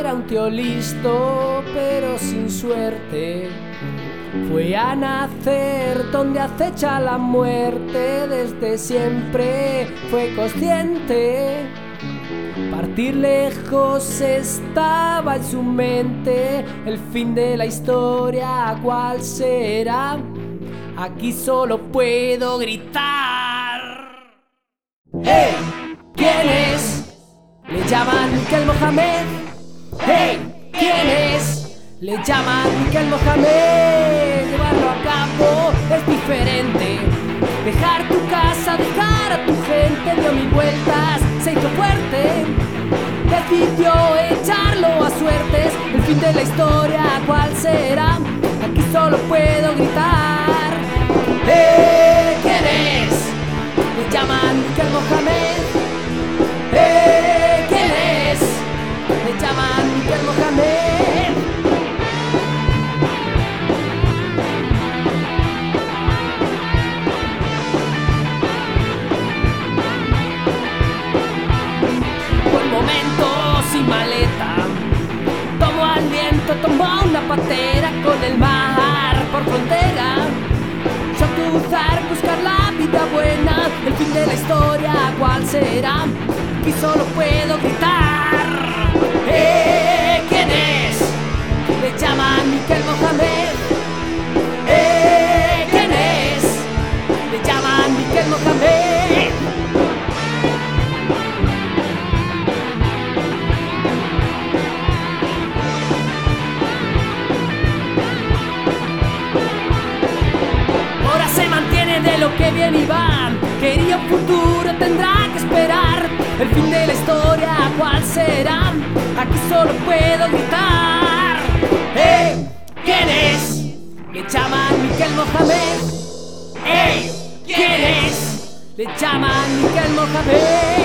era un tío listo, pero sin suerte. Fue a nacer donde acecha la muerte. Desde siempre fue consciente. Partir lejos estaba en su mente. El fin de la historia, ¿cuál será? Aquí solo puedo gritar. ¡Hey! ¿Quién es? Le llaman Miquel Mohamed. ¡Hey! ¿Quién es? Le llaman Miquel Mohamed. Llevarlo a cabo es diferente. Dejar tu casa, dejar a tu gente. Dio mil vueltas, se hizo fuerte. Decidió echarlo a suertes. El fin de la historia, ¿cuál será? Aquí solo puedo gritar. ¿Quién es? Le llaman Miquel Mohamed. ¿Quién es? Le llaman Miquel Mohamed. Buen momento sin maleta. Tomó aliento, tomó una patera con el mar por frontera. Cruzar, buscar la vida buena. El fin de la historia, ¿cuál será? Aquí solo puedo gritar. ¿Quién es? Le llaman Miquel Mohamed. ¿Quién es? Le llaman Miquel Mohamed. De lo que viene y va, quería un futuro, tendrá que esperar. El fin de la historia, ¿cuál será? Aquí solo puedo gritar. ¿Quién es? Le llaman Miquel Mohamed. ¿Quién es? Le llaman Miquel Mohamed.